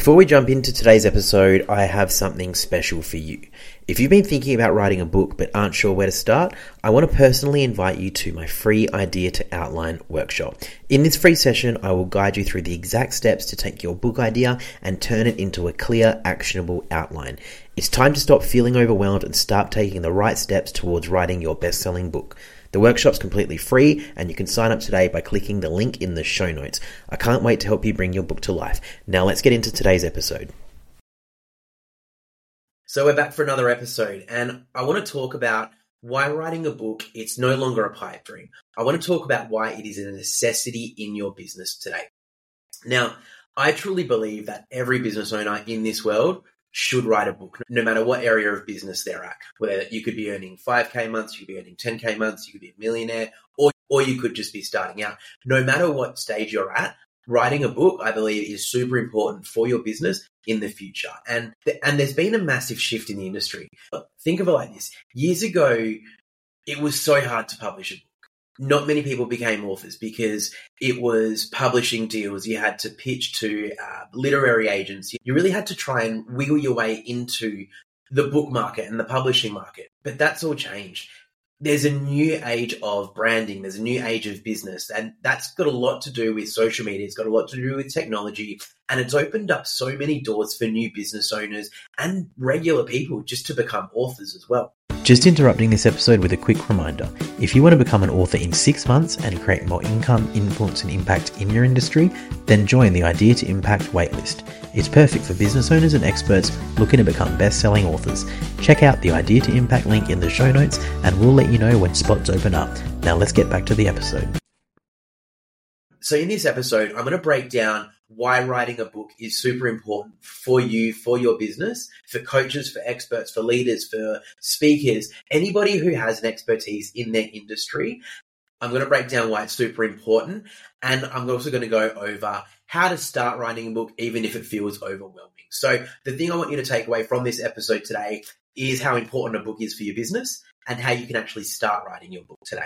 Before we jump into today's episode, I have something special for you. If you've been thinking about writing a book but aren't sure where to start, I want to personally invite you to my free Idea to Outline workshop. In this free session, I will guide you through the exact steps to take your book idea and turn it into a clear, actionable outline. It's time to stop feeling overwhelmed and start taking the right steps towards writing your best-selling book. The workshop's completely free and you can sign up today by clicking the link in the show notes. I can't wait to help you bring your book to life. Now let's get into today's episode. So we're back for another episode and I want to talk about why writing a book, it's no longer a pipe dream. I want to talk about why it is a necessity in your business today. Now, I truly believe that every business owner in this world should write a book, no matter what area of business they're at. Whether you could be earning 5K months, you could be earning 10K months, you could be a millionaire, or you could just be starting out. No matter what stage you're at, writing a book, I believe, is super important for your business in the future. And there's been a massive shift in the industry. Think of it like this. Years ago, it was so hard to publish a book. Not many people became authors because it was publishing deals. You had to pitch to literary agents. You really had to try and wiggle your way into the book market and the publishing market. But that's all changed. There's a new age of branding. There's a new age of business. And that's got a lot to do with social media. It's got a lot to do with technology. And it's opened up so many doors for new business owners and regular people just to become authors as well. Just interrupting this episode with a quick reminder. If you want to become an author in 6 months and create more income, influence, and impact in your industry, then join the Idea to Impact waitlist. It's perfect for business owners and experts looking to become best-selling authors. Check out the Idea to Impact link in the show notes and we'll let you know when spots open up. Now let's get back to the episode. So in this episode, I'm going to break down why writing a book is super important for you, for your business, for coaches, for experts, for leaders, for speakers, anybody who has an expertise in their industry. I'm going to break down why it's super important. And I'm also going to go over how to start writing a book, even if it feels overwhelming. So the thing I want you to take away from this episode today is how important a book is for your business and how you can actually start writing your book today.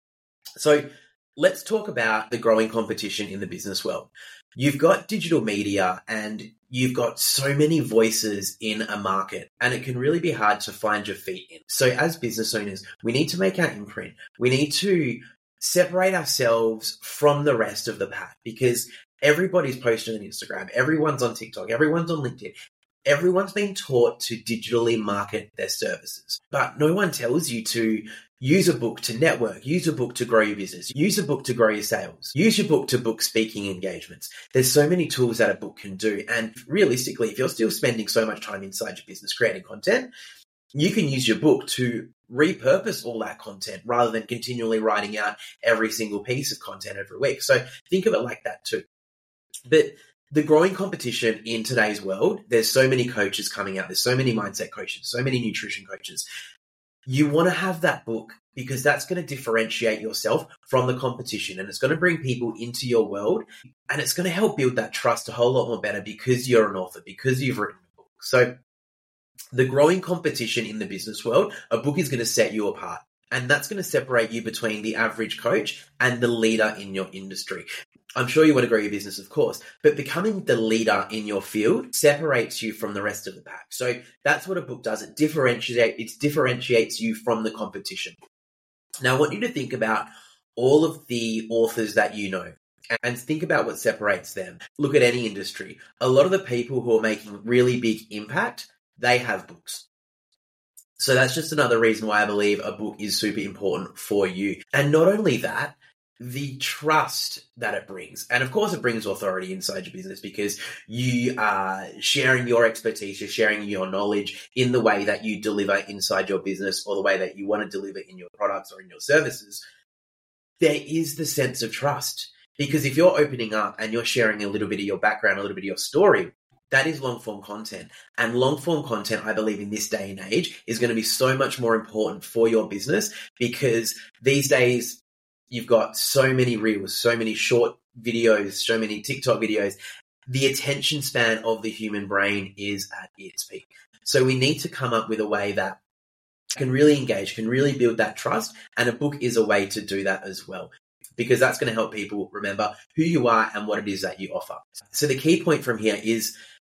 So let's talk about the growing competition in the business world. You've got digital media and you've got so many voices in a market and it can really be hard to find your feet in. So as business owners, we need to make our imprint. We need to separate ourselves from the rest of the pack because everybody's posting on Instagram, everyone's on TikTok, everyone's on LinkedIn. Everyone's been taught to digitally market their services, but no one tells you to use a book to network, use a book to grow your business, use a book to grow your sales, use your book to book speaking engagements. There's so many tools that a book can do. And realistically, if you're still spending so much time inside your business creating content, you can use your book to repurpose all that content rather than continually writing out every single piece of content every week. So think of it like that too. But the growing competition in today's world, there's so many coaches coming out. There's so many mindset coaches, so many nutrition coaches. You want to have that book because that's going to differentiate yourself from the competition and it's going to bring people into your world and it's going to help build that trust a whole lot more better because you're an author, because you've written a book. So the growing competition in the business world, a book is going to set you apart. And that's going to separate you between the average coach and the leader in your industry. I'm sure you want to grow your business, of course, but becoming the leader in your field separates you from the rest of the pack. So that's what a book does. It differentiates you from the competition. Now, I want you to think about all of the authors that you know and think about what separates them. Look at any industry. A lot of the people who are making really big impact, they have books. So that's just another reason why I believe a book is super important for you. And not only that, the trust that it brings. And of course, it brings authority inside your business because you are sharing your expertise, you're sharing your knowledge in the way that you deliver inside your business or the way that you want to deliver in your products or in your services. There is the sense of trust because if you're opening up and you're sharing a little bit of your background, a little bit of your story, that is long-form content. And long-form content, I believe in this day and age, is going to be so much more important for your business because these days you've got so many reels, so many short videos, so many TikTok videos. The attention span of the human brain is at its peak. So we need to come up with a way that can really engage, can really build that trust. And a book is a way to do that as well, because that's going to help people remember who you are and what it is that you offer. So the key point from here is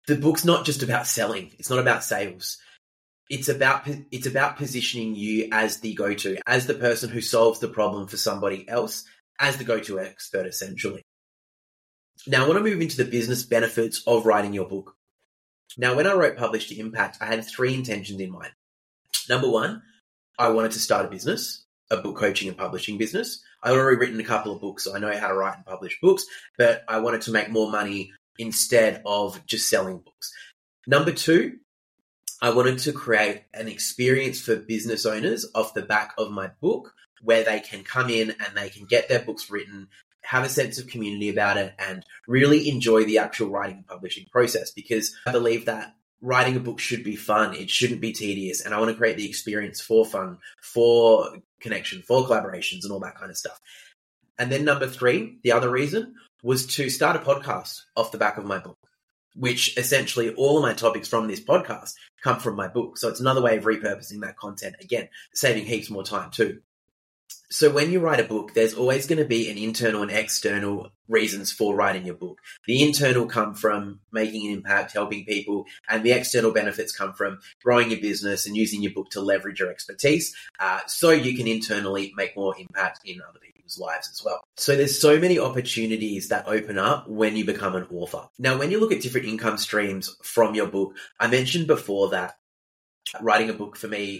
The book's not just about selling. It's not about sales. It's about positioning you as the go-to, as the person who solves the problem for somebody else, as the go-to expert, essentially. Now, I want to move into the business benefits of writing your book. Now, when I wrote Publish to Impact, I had 3 intentions in mind. Number 1, I wanted to start a business, a book coaching and publishing business. I'd already written a couple of books, so I know how to write and publish books, but I wanted to make more money instead of just selling books. Number 2, I wanted to create an experience for business owners off the back of my book where they can come in and they can get their books written, have a sense of community about it, and really enjoy the actual writing and publishing process, because I believe that writing a book should be fun. It shouldn't be tedious. And I want to create the experience for fun, for connection, for collaborations and all that kind of stuff. And then number 3, the other reason was to start a podcast off the back of my book, which essentially all of my topics from this podcast come from my book. So it's another way of repurposing that content, again, saving heaps more time too. So when you write a book, there's always going to be an internal and external reasons for writing your book. The internal come from making an impact, helping people, and the external benefits come from growing your business and using your book to leverage your expertise, so you can internally make more impact in other people's lives as well. So there's so many opportunities that open up when you become an author. Now, when you look at different income streams from your book, I mentioned before that writing a book,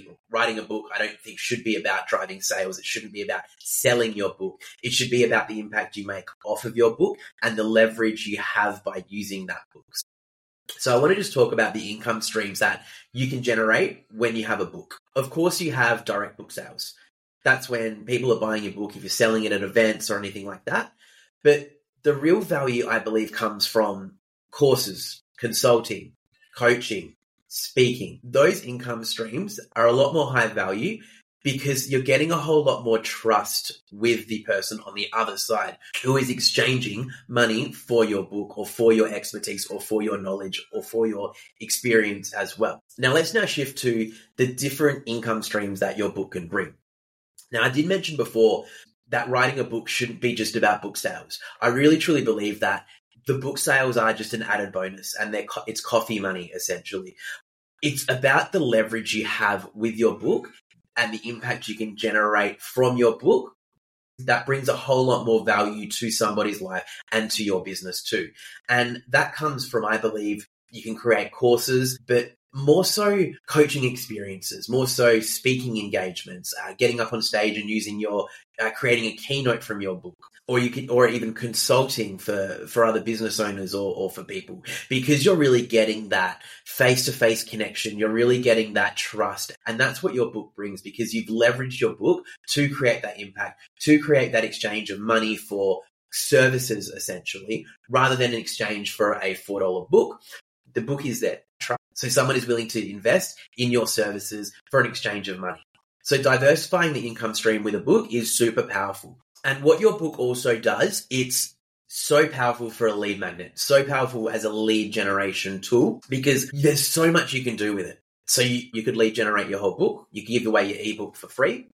I don't think should be about driving sales. It shouldn't be about selling your book. It should be about the impact you make off of your book and the leverage you have by using that book. So I want to just talk about the income streams that you can generate when you have a book. Of course, you have direct book sales. That's when people are buying your book if you're selling it at events or anything like that. But the real value, I believe, comes from courses, consulting, coaching, speaking. Those income streams are a lot more high value because you're getting a whole lot more trust with the person on the other side who is exchanging money for your book or for your expertise or for your knowledge or for your experience as well. Now, let's now shift to the different income streams that your book can bring. Now, I did mention before that writing a book shouldn't be just about book sales. I really, truly believe that the book sales are just an added bonus and it's coffee money, essentially. It's about the leverage you have with your book and the impact you can generate from your book. That brings a whole lot more value to somebody's life and to your business too. And that comes from, I believe, you can create courses, but more so coaching experiences, more so speaking engagements, getting up on stage and using your, creating a keynote from your book, or even consulting for other business owners or for people, because you're really getting that face-to-face connection. You're really getting that trust. And that's what your book brings, because you've leveraged your book to create that impact, to create that exchange of money for services, essentially, rather than an exchange for a $4 book. The book is there. So someone is willing to invest in your services for an exchange of money. So diversifying the income stream with a book is super powerful. And what your book also does, it's so powerful for a lead magnet, so powerful as a lead generation tool, because there's so much you can do with it. So you could lead generate your whole book. You can give away your ebook for free.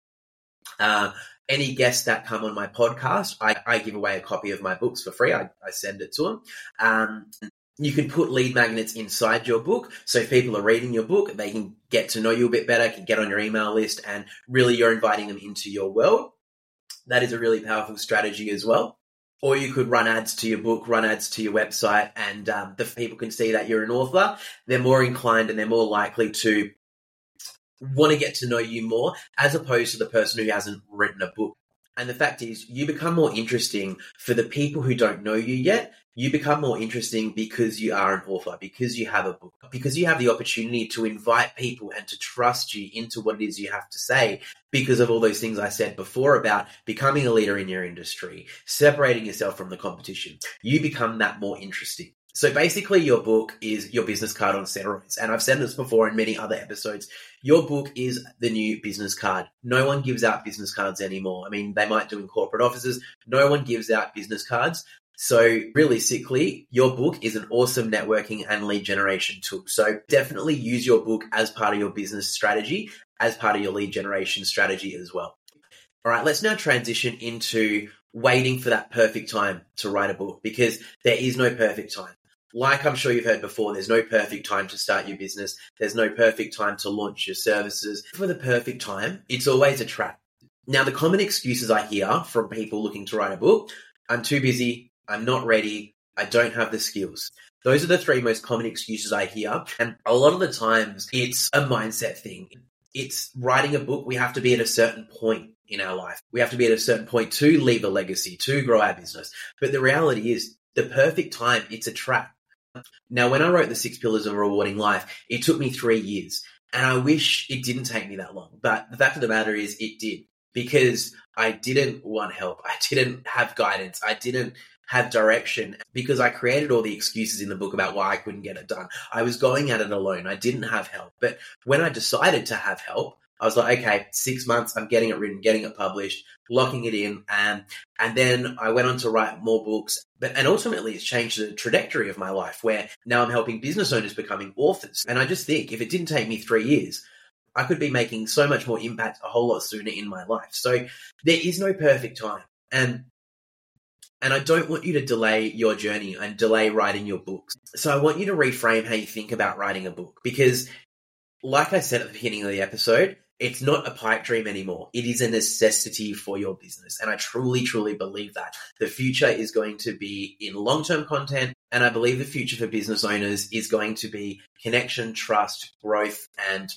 Any guests that come on my podcast, I give away a copy of my books for free. I send it to them. You can put lead magnets inside your book. So if people are reading your book, they can get to know you a bit better, can get on your email list, and really you're inviting them into your world. That is a really powerful strategy as well. Or you could run ads to your book, run ads to your website, and the people can see that you're an author. They're more inclined and they're more likely to want to get to know you more, as opposed to the person who hasn't written a book. And the fact is, you become more interesting for the people who don't know you yet. You become more interesting because you are an author, because you have a book, because you have the opportunity to invite people and to trust you into what it is you have to say, because of all those things I said before about becoming a leader in your industry, separating yourself from the competition. You become that more interesting. So basically, your book is your business card on steroids. And I've said this before in many other episodes. Your book is the new business card. No one gives out business cards anymore. I mean, they might do in corporate offices. No one gives out business cards. So realistically, your book is an awesome networking and lead generation tool. So definitely use your book as part of your business strategy, as part of your lead generation strategy as well. All right, let's now transition into waiting for that perfect time to write a book, because there is no perfect time. Like I'm sure you've heard before, there's no perfect time to start your business. There's no perfect time to launch your services. For the perfect time, it's always a trap. Now, the common excuses I hear from people looking to write a book: I'm too busy, I'm not ready, I don't have the skills. Those are the three most common excuses I hear. And a lot of the times it's a mindset thing. It's writing a book. We have to be at a certain point in our life. We have to be at a certain point to leave a legacy, to grow our business. But the reality is the perfect time, it's a trap. Now, when I wrote The 6 Pillars of a Rewarding Life, it took me 3 years. And I wish it didn't take me that long. But the fact of the matter is it did, because I didn't want help. I didn't have guidance. I didn't have direction, because I created all the excuses in the book about why I couldn't get it done. I was going at it alone. I didn't have help. But when I decided to have help, I was like, okay, 6 months, I'm getting it written, getting it published, locking it in. And then I went on to write more books. And ultimately, it's changed the trajectory of my life, where now I'm helping business owners becoming authors. And I just think if it didn't take me 3 years, I could be making so much more impact a whole lot sooner in my life. So there is no perfect time. And I don't want you to delay your journey and delay writing your books. So I want you to reframe how you think about writing a book, because like I said at the beginning of the episode, it's not a pipe dream anymore. It is a necessity for your business. And I truly, truly believe that. The future is going to be in long-term content. And I believe the future for business owners is going to be connection, trust, growth, and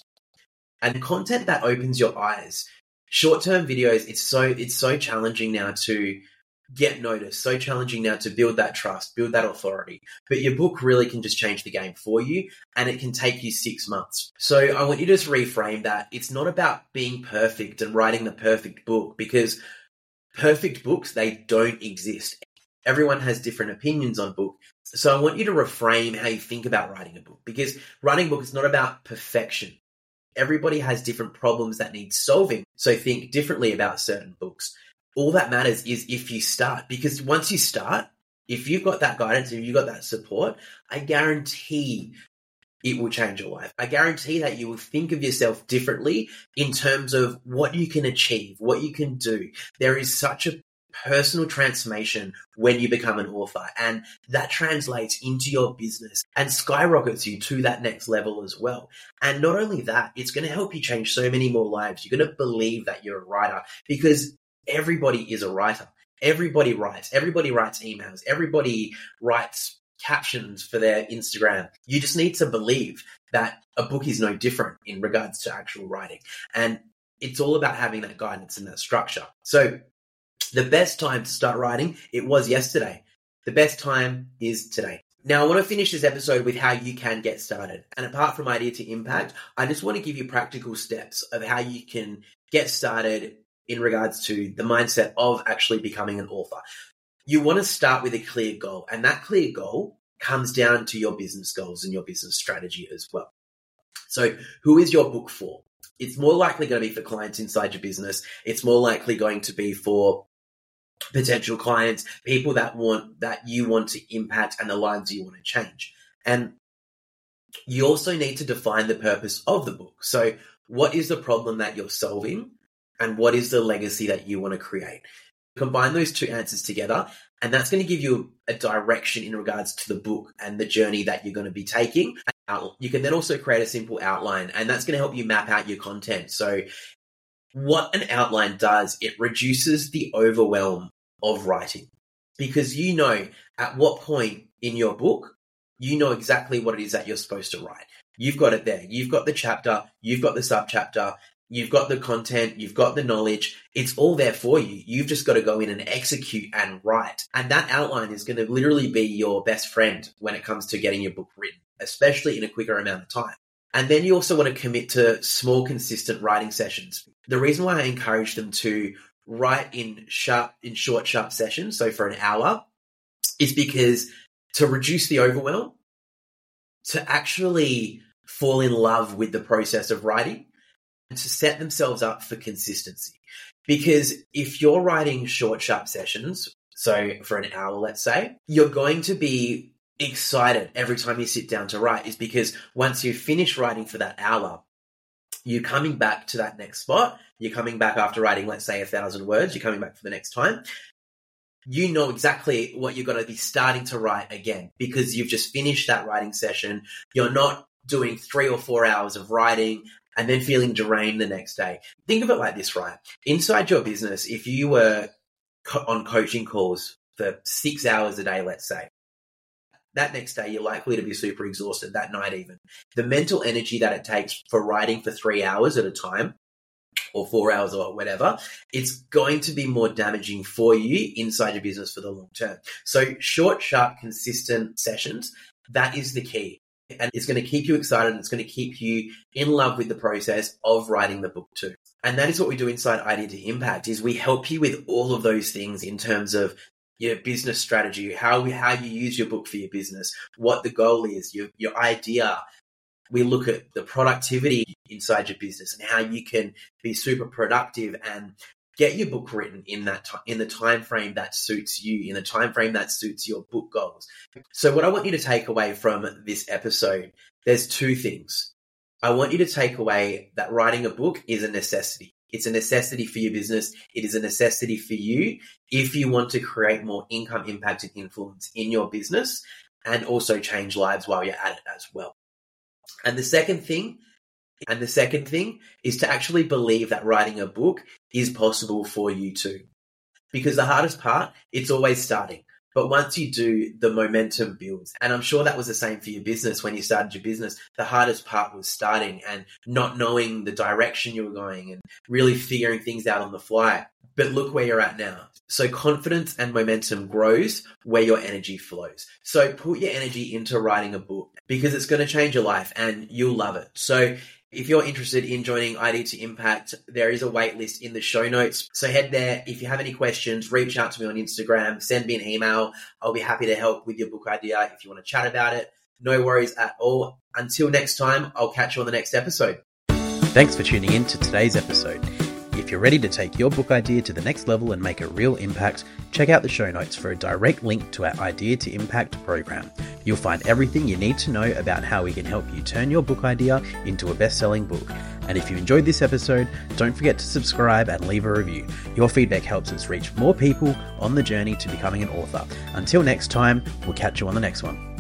content that opens your eyes. Short-term videos, it's so challenging now to get noticed, so challenging now to build that trust, build that authority. But your book really can just change the game for you, and it can take you 6 months. So I want you to just reframe that. It's not about being perfect and writing the perfect book, because perfect books, they don't exist. Everyone has different opinions on book. So I want you to reframe how you think about writing a book, because writing a book is not about perfection. Everybody has different problems that need solving. So think differently about certain books. All that matters is if you start, because once you start, if you've got that guidance, if you've got that support, I guarantee it will change your life. I guarantee that you will think of yourself differently in terms of what you can achieve, what you can do. There is such a personal transformation when you become an author, and that translates into your business and skyrockets you to that next level as well. And not only that, it's going to help you change so many more lives. You're going to believe that you're a writer, because everybody is a writer. Everybody writes emails. Everybody writes captions for their Instagram. You just need to believe that a book is no different in regards to actual writing. And it's all about having that guidance and that structure. So the best time to start writing, it was yesterday. The best time is today. Now, I want to finish this episode with how you can get started. And apart from idea to impact, I just want to give you practical steps of how you can get started in regards to the mindset of actually becoming an author. You want to start with a clear goal, and that clear goal comes down to your business goals and your business strategy as well. So who is your book for? It's more likely going to be for clients inside your business. It's more likely going to be for potential clients, people that you want to impact and the lives you want to change. And you also need to define the purpose of the book. So what is the problem that you're solving? And what is the legacy that you want to create? Combine those two answers together, and that's going to give you a direction in regards to the book and the journey that you're going to be taking. You can then also create a simple outline, and that's going to help you map out your content. So what an outline does, it reduces the overwhelm of writing, because you know at what point in your book, you know exactly what it is that you're supposed to write. You've got it there. You've got the chapter, you've got the subchapter, you've got the content, you've got the knowledge. It's all there for you. You've just got to go in and execute and write. And that outline is going to literally be your best friend when it comes to getting your book written, especially in a quicker amount of time. And then you also want to commit to small, consistent writing sessions. The reason why I encourage them to write in short, sharp sessions, so for an hour, is because to reduce the overwhelm, to actually fall in love with the process of writing, to set themselves up for consistency. Because if you're writing short, sharp sessions, so for an hour, let's say, you're going to be excited every time you sit down to write, is because once you finish writing for that hour, you're coming back to that next spot. You're coming back after writing, let's say, 1,000 words. You're coming back for the next time. you know exactly what you're going to be starting to write again because you've just finished that writing session. You're not doing 3 or 4 hours of writing and then feeling drained the next day. Think of it like this, right? Inside your business, if you were on coaching calls for 6 hours a day, let's say, that next day you're likely to be super exhausted, that night even. The mental energy that it takes for writing for 3 hours at a time or 4 hours or whatever, it's going to be more damaging for you inside your business for the long term. So short, sharp, consistent sessions, that is the key. And it's going to keep you excited and it's going to keep you in love with the process of writing the book too. And that is what we do inside Idea to Impact, is we help you with all of those things in terms of your business strategy, how you use your book for your business, what the goal is, your idea. We look at the productivity inside your business and how you can be super productive and get your book written in the time frame that suits you, in the time frame that suits your book goals. So what I want you to take away from this episode, there's 2 things. I want you to take away that writing a book is a necessity. It's a necessity for your business. It is a necessity for you if you want to create more income, impact, and influence in your business and also change lives while you're at it as well. And the second thing is to actually believe that writing a book is possible for you too. Because the hardest part, it's always starting. But once you do, the momentum builds. And I'm sure that was the same for your business when you started your business. The hardest part was starting and not knowing the direction you were going and really figuring things out on the fly. But look where you're at now. So confidence and momentum grows where your energy flows. So put your energy into writing a book because it's going to change your life and you'll love it. So if you're interested in joining Idea to Impact, there is a wait list in the show notes. So head there. If you have any questions, reach out to me on Instagram, send me an email. I'll be happy to help with your book idea if you want to chat about it. No worries at all. Until next time, I'll catch you on the next episode. Thanks for tuning in to today's episode. If you're ready to take your book idea to the next level and make a real impact, check out the show notes for a direct link to our Idea to Impact program. You'll find everything you need to know about how we can help you turn your book idea into a best-selling book. And if you enjoyed this episode, don't forget to subscribe and leave a review. Your feedback helps us reach more people on the journey to becoming an author. Until next time, we'll catch you on the next one.